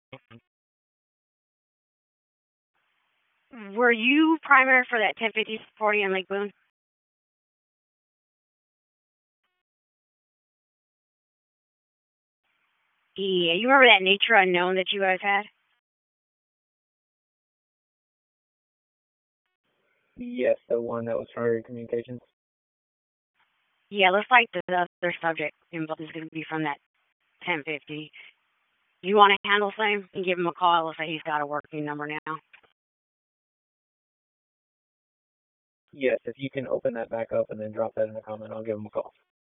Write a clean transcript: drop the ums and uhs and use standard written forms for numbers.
Were you primary for that 1050 40 in Lake Boone? Yeah, you remember that Nature Unknown that you guys had? Yes, the one that was Charter Communications. Yeah, looks like the other subject involved is going to be from that 1050. You want to handle same? You give him a call. Looks like he's got a working number now. Yes, if you can open that back up and then drop that in the comment, I'll give him a call.